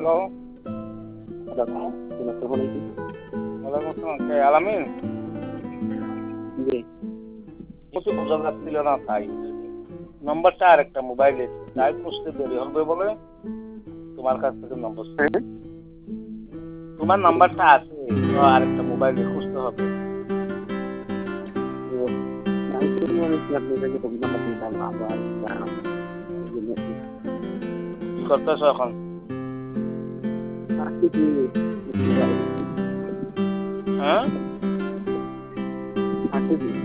Hello, আসসালামু ওয়ালাইকুম আসসালাম। কে আলামিন? জি। কিছু বোঝা যাচ্ছিল না তাই। নম্বরটা আরেকটা মোবাইলে তাই খুঁজতে দেরি হবে বলে তোমার কাছ থেকে নম্বর হ্যাঁ? তোমার নাম্বারটা আছে তো আরেকটা মোবাইলে খুঁজতে হবে। তো আমি তো মনে করি আপনি যদি ফোন নাম্বার দিতাম আবার কি করতেছো এখন? আজকে কি হ্যাঁ? আজকে কি